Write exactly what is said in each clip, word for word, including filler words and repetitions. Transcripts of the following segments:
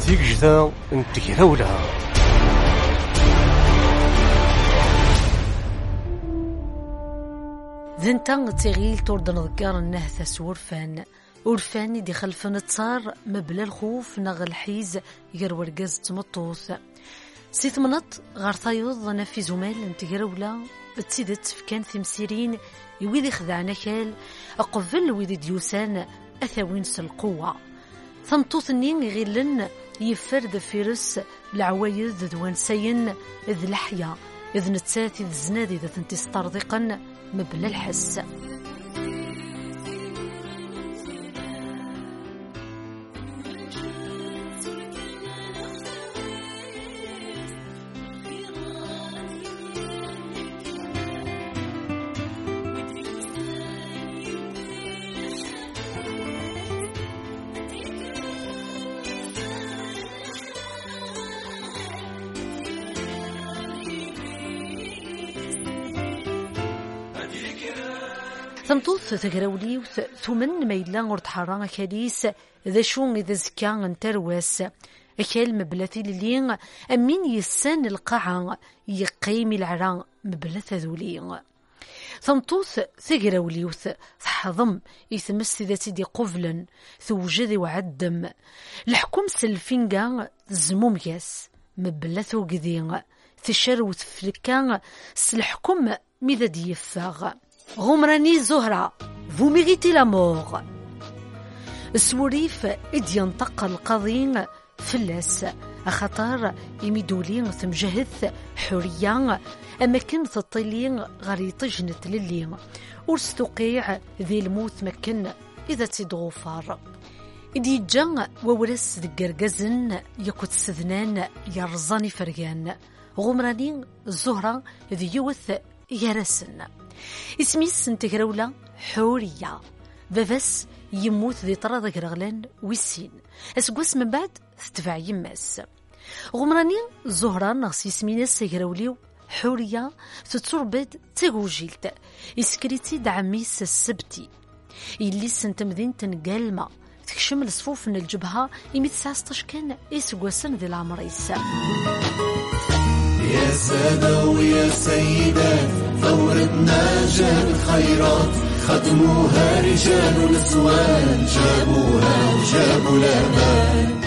تيجدا نتكراولها. ذنتا تغيل تورد نذكار النهثة سورفان ورفان دي خلفن تصار مبلا الخوف نغ الحيز غير ورقاز تمطوث سيث منط غار ثايوض نفي زمال نتكراولا تسيدت فكان ثمسيرين يويدي خذعنا كال أقفل ويدي ديوسان أثاوين القوة ثمطوث النين غيلن يفرد فيرس العوايد دوان سين إذ لحيا إذ نتساتي إذ زنادي إذا تنتي استرضقا مبلا الحس. ثمطوث تقراولي ثمن ميلا ورتحران كاليس ذا شون إذا زكان انترواس أكال مبلثي للين أمين يسان القاعة يقيم العران مبلث ذولين ثمطوث تقراولي تحضم يثمس ذا تدي قفلا توجد وعدم الحكم سلفينغا زموم ياس مبلث وقذين تشرو تفلكان سلحكم ماذا ديفاغ غمراني زهرة vous méritez la mort. السوريف إد ينطق القضين فلاس أخطار يميدولين ثمجهث حرية أما كنت الطلين غريط جنت للين ورستقيع ذي الموت مكن إذا تدغفار إدي جان وورس ذقرقزن يكوت سذنان يرزاني فرقان غمراني الزهرة ذي يوث يرسن اسميس نتكراولا حورية بافاس يموت ذي طراد غرغلان ويسين اسقوس من بعد تتبع يماس غمراني زهران نغسي اسميناس يكراوليو حورية تتربد تاغوجيلت اسكريتي دعميس السبتي اللي سنتمذين تنقالما تكشم الصفوف من الجبهة يمي تسعستاش كان اسقوسن ذي العمريس. يا سادة ويا سيدات ثورتنا جاب الخيرات خدموها رجال ونسوان جابوها وجابوا الأمان.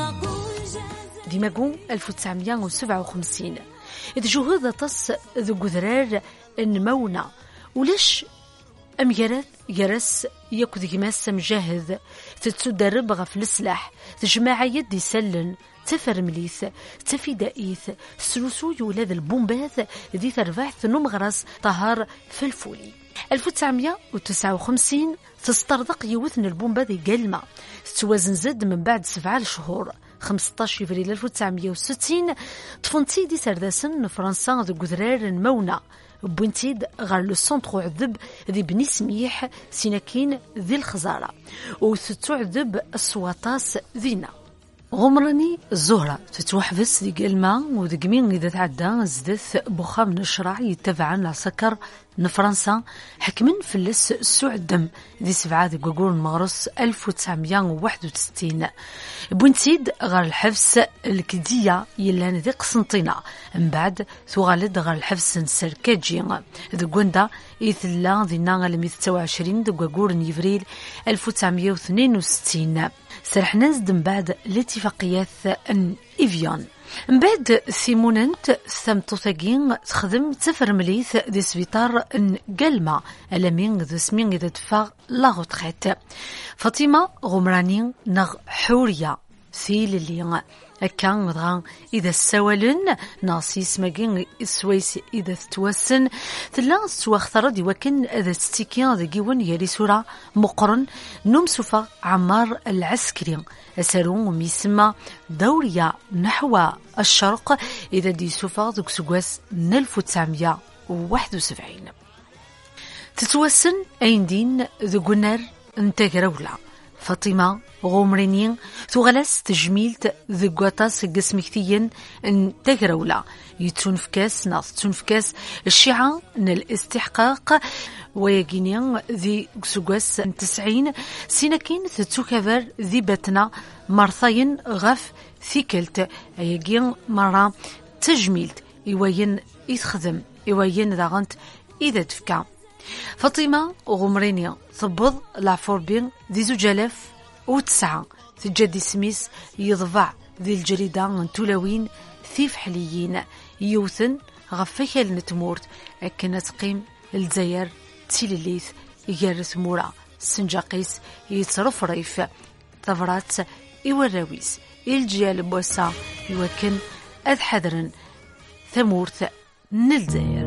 ديماغو ألف وتسعمائة وسبعة وخمسين إذ جهود تص ذو قذرار النمونا ولش أم يرث يرس يكو جماس مجاهد تتسدرب غف السلاح تجمع يد يسلن تفر مليث تفدائيث سلوسو يولاد البومباث ذي ترفعث نمغرس طهار في الفولي. ألف وتسعمائة وتسعة وخمسين تسترضق يوثن البومبا ذي قلمة توازن زد من بعد سبعة شهور خمسطاش فبراير ألف وتسعمائة وستين طفنتي دي سرداسن فرنسا ذو قذرار مونا بوينتيد غار لو سونترو عذب ذي بني سميح سيناكين ذي الخزارة وثتو عذب السواطاس ذينا. غمراني الزهرة تتوحبس دي قلمة وذقمين إذا تعدى زدث بخام نشرع يتبعا لعسكر نفرنسا حكمن فلس السعدم ذي سبعة ذي قاقور المغرس ألف وتسعمائة وواحد وستين بوينتيد غار الحفس الكدية يلان ذي قسنطينة من بعد ثغالد غار الحفس نسركاجي ذي قوندا إثلا ذي ناغ المية وعشرين ذي قاقور نيفريل ألف وتسعمائة واثنين وستين سرحنا زد من بعد الاتفاقيات ان إيفيون من بعد سيموننت ثمتوثاقين تخدم تفر مليث دي سبيطار ان قلمة ألمين ذو سمين إذا تفاغ لاغوتخيت فاطمة غمراني نغ حورية سيل اللي كان غضغان إذا السوالن ناصي سماقين السويس إذا تتوسن تلا سواختر دي وكن إذا تستيكين ذا جيوان يلي سورة مقرن نوم سوفا عمار العسكري أسرون وميسمى دورية نحو الشرق إذا دي سوفا ذوك سواس ألف وتسعمائة وواحد وسبعين تتوسن أين دين ذو قنر انتقرولا فاطمة غومريني تغلس تجميلت ذقوطاس قسمكتين ان تقرولة يتنفكاس ناس تنفكاس الشيعة من الاستحقاق ويجيني ذي سقاس تسعين سيناكين تتوكفر ذي بتنا مرثين غف ثيكلت يجين مرة تجميلت يوين يتخدم يوين ذاغنت إذا تفكا فاطمة غمرينيا ثبض لعفوربين ذي زوج آلاف وتسعة تجدي سميس يضفع ذي الجريدة من تولوين ثيف حليين يوثن غفيك لنتمورت أكنا تقيم الجزائر تيليليث يجرث مورا سنجاقيس يتصرف ريف طفرات إوراويس الجيال بوسا يوكن أذ حذرن ثمورت نلزاير